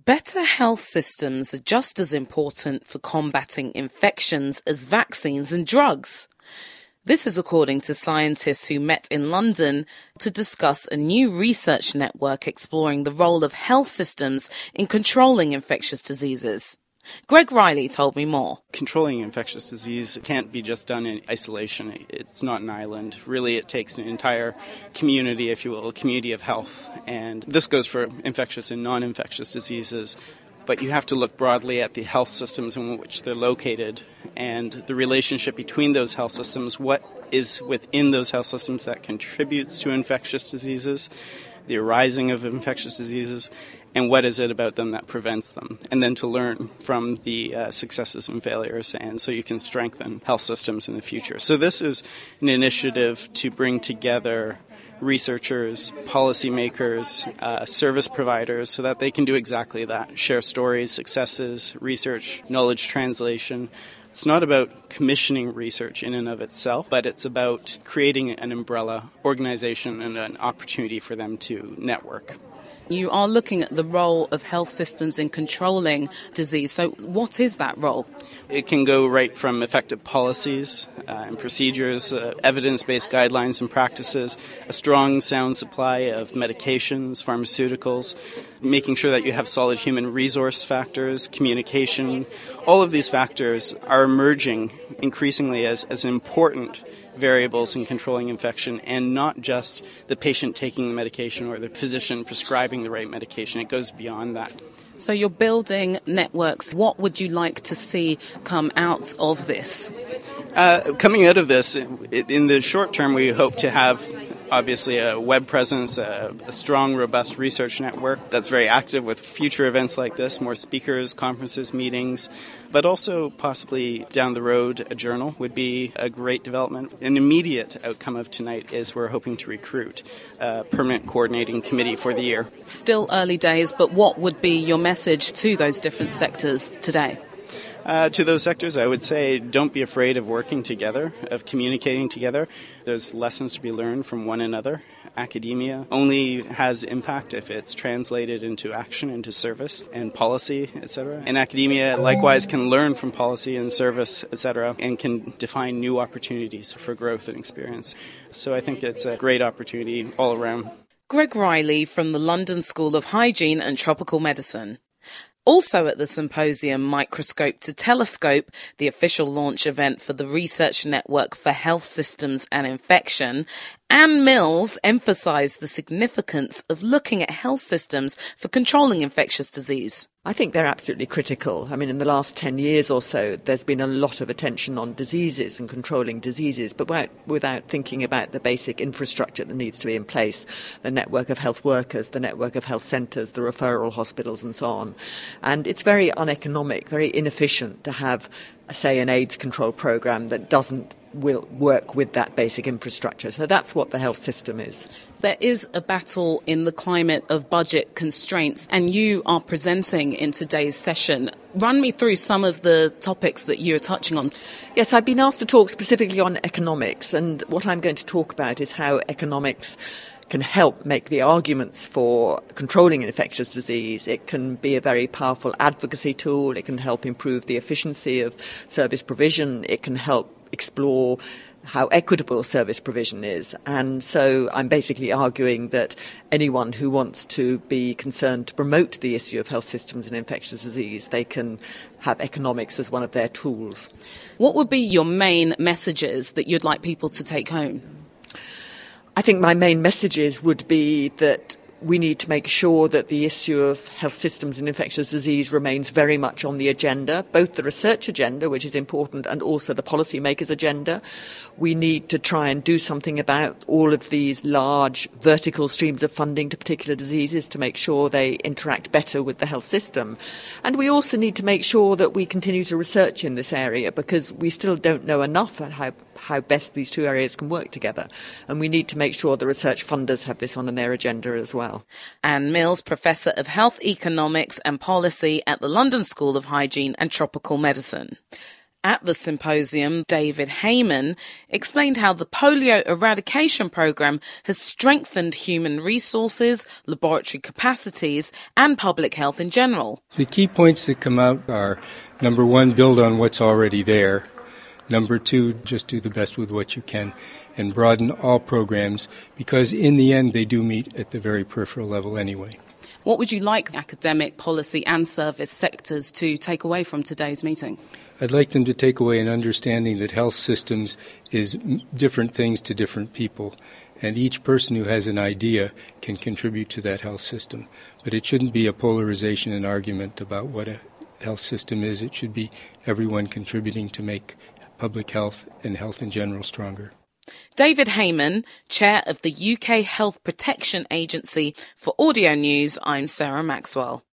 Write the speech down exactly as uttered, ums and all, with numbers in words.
Better health systems are just as important for combating infections as vaccines and drugs. This is according to scientists who met in London to discuss a new research network exploring the role of health systems in controlling infectious diseases. Greg Riley told me more. Controlling infectious disease can't be just done in isolation. It's not an island. Really, it takes an entire community, if you will, a community of health. And this goes for infectious and non-infectious diseases. But you have to look broadly at the health systems in which they're located and the relationship between those health systems, what is within those health systems that contributes to infectious diseases, the arising of infectious diseases, and what is it about them that prevents them, and then to learn from the uh, successes and failures, and so you can strengthen health systems in the future. So this is an initiative to bring together researchers, policymakers, uh, service providers, so that they can do exactly that, share stories, successes, research, knowledge translation. It's not about commissioning research in and of itself, but it's about creating an umbrella organization and an opportunity for them to network. You are looking at the role of health systems in controlling disease. So what is that role? It can go right from effective policies uh, and procedures, uh, evidence-based guidelines and practices, a strong, sound supply of medications, pharmaceuticals, making sure that you have solid human resource factors, communication. All of these factors are emerging increasingly as, as important variables in controlling infection, and not just the patient taking the medication or the physician prescribing the right medication. It goes beyond that. So you're building networks. What would you like to see come out of this? Uh, coming out of this, it, in the short term, we hope to have obviously a web presence, a, a strong, robust research network that's very active with future events like this, more speakers, conferences, meetings, but also possibly down the road a journal would be a great development. An immediate outcome of tonight is we're hoping to recruit a permanent coordinating committee for the year. Still early days, but what would be your message to those different sectors today? Uh, to those sectors, I would say don't be afraid of working together, of communicating together. There's lessons to be learned from one another. Academia only has impact if it's translated into action, into service and policy, et cetera. And academia likewise can learn from policy and service, et cetera, and can define new opportunities for growth and experience. So I think it's a great opportunity all around. Greg Riley from the London School of Hygiene and Tropical Medicine. Also at the symposium, Microscope to Telescope, the official launch event for the Research Network for Health Systems and Infection, Anne Mills emphasised the significance of looking at health systems for controlling infectious disease. I think they're absolutely critical. I mean, in the last ten years or so, there's been a lot of attention on diseases and controlling diseases, but without, without thinking about the basic infrastructure that needs to be in place, the network of health workers, the network of health centres, the referral hospitals and so on. And it's very uneconomic, very inefficient to have, say, an AIDS control programme that doesn't will work with that basic infrastructure. So that's what the health system is. There is a battle in the climate of budget constraints, and you are presenting in today's session. Run me through some of the topics that you're touching on. Yes, I've been asked to talk specifically on economics, and what I'm going to talk about is how economics can help make the arguments for controlling infectious disease. It can be a very powerful advocacy tool. It can help improve the efficiency of service provision. It can help explore how equitable service provision is. And so I'm basically arguing that anyone who wants to be concerned to promote the issue of health systems and infectious disease, they can have economics as one of their tools. What would be your main messages that you'd like people to take home? I think my main messages would be that we need to make sure that the issue of health systems and infectious disease remains very much on the agenda, both the research agenda, which is important, and also the policymakers' agenda. We need to try and do something about all of these large vertical streams of funding to particular diseases to make sure they interact better with the health system. And we also need to make sure that we continue to research in this area, because we still don't know enough at how how best these two areas can work together. And we need to make sure the research funders have this on their agenda as well. Anne Mills, Professor of Health Economics and Policy at the London School of Hygiene and Tropical Medicine. At the symposium, David Heyman explained how the polio eradication programme has strengthened human resources, laboratory capacities and public health in general. The key points that come out are, number one, build on what's already there. Number two, just do the best with what you can and broaden all programs because in the end they do meet at the very peripheral level anyway. What would you like academic, policy and service sectors to take away from today's meeting? I'd like them to take away an understanding that health systems is different things to different people, and each person who has an idea can contribute to that health system. But it shouldn't be a polarization and argument about what a health system is. It should be everyone contributing to make public health and health in general stronger. David Heyman, Chair of the U K Health Protection Agency. For Audio News, I'm Sarah Maxwell.